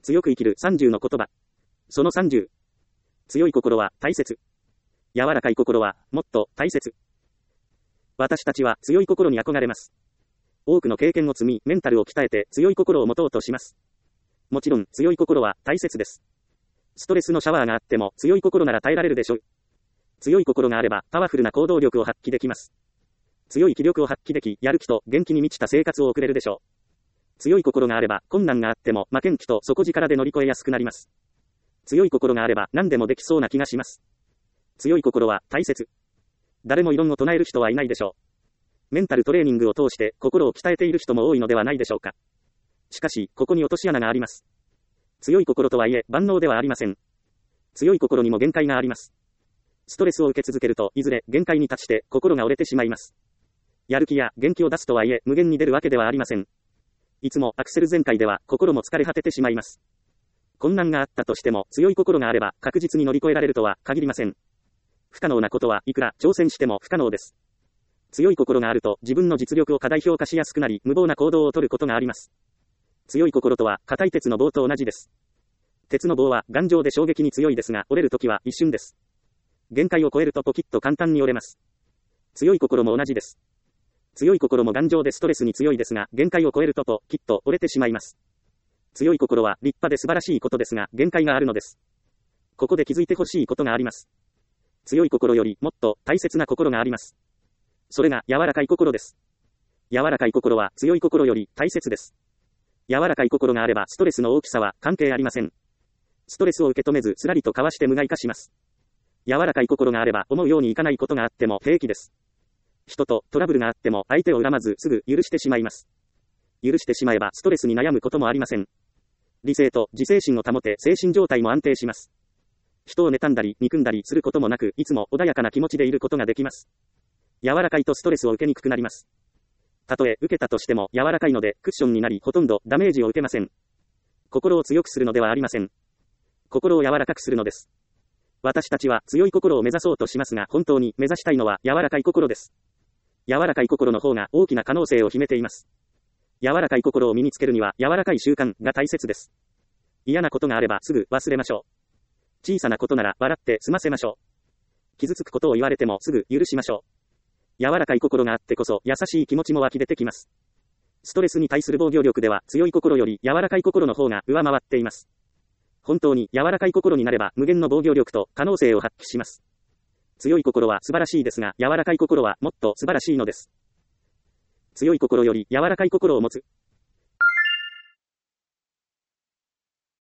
強く生きる30の言葉。その30。強い心は大切。柔らかい心はもっと大切。私たちは強い心に憧れます。多くの経験を積み、メンタルを鍛えて強い心を持とうとします。もちろん強い心は大切です。ストレスのシャワーがあっても強い心なら耐えられるでしょう。強い心があればパワフルな行動力を発揮できます。強い気力を発揮でき、やる気と元気に満ちた生活を送れるでしょう。強い心があれば困難があっても負けん気と底力で乗り越えやすくなります。強い心があれば何でもできそうな気がします。強い心は大切。誰も異論を唱える人はいないでしょう。メンタルトレーニングを通して心を鍛えている人も多いのではないでしょうか。しかし、ここに落とし穴があります。強い心とはいえ万能ではありません。強い心にも限界があります。ストレスを受け続けるといずれ限界に達して心が折れてしまいます。やる気や元気を出すとはいえ無限に出るわけではありません。いつもアクセル全開では心も疲れ果ててしまいます。困難があったとしても強い心があれば確実に乗り越えられるとは限りません。不可能なことはいくら挑戦しても不可能です。強い心があると自分の実力を過大評価しやすくなり無謀な行動を取ることがあります。強い心とは硬い鉄の棒と同じです。鉄の棒は頑丈で衝撃に強いですが折れるときは一瞬です。限界を超えるとポキッと簡単に折れます。強い心も同じです。強い心も頑丈でストレスに強いですが限界を超えるとポキッと折れてしまいます。強い心は立派で素晴らしいことですが限界があるのです。ここで気づいてほしいことがあります。強い心よりもっと大切な心があります。それが柔らかい心です。柔らかい心は強い心より大切です。柔らかい心があればストレスの大きさは関係ありません。ストレスを受け止めずすらりとかわして無害化します。柔らかい心があれば思うようにいかないことがあっても平気です。人とトラブルがあっても相手を恨まずすぐ許してしまいます。許してしまえばストレスに悩むこともありません。理性と自制心を保て精神状態も安定します。人を妬んだり憎んだりすることもなくいつも穏やかな気持ちでいることができます。柔らかいとストレスを受けにくくなります。たとえ受けたとしても柔らかいのでクッションになりほとんどダメージを受けません。心を強くするのではありません。心を柔らかくするのです。私たちは強い心を目指そうとしますが本当に目指したいのは柔らかい心です。柔らかい心の方が大きな可能性を秘めています。柔らかい心を身につけるには柔らかい習慣が大切です。嫌なことがあればすぐ忘れましょう。小さなことなら笑って済ませましょう。傷つくことを言われてもすぐ許しましょう。柔らかい心があってこそ優しい気持ちも湧き出てきます。ストレスに対する防御力では強い心より柔らかい心の方が上回っています。本当に柔らかい心になれば無限の防御力と可能性を発揮します。強い心は素晴らしいですが柔らかい心はもっと素晴らしいのです。強い心より柔らかい心を持つ。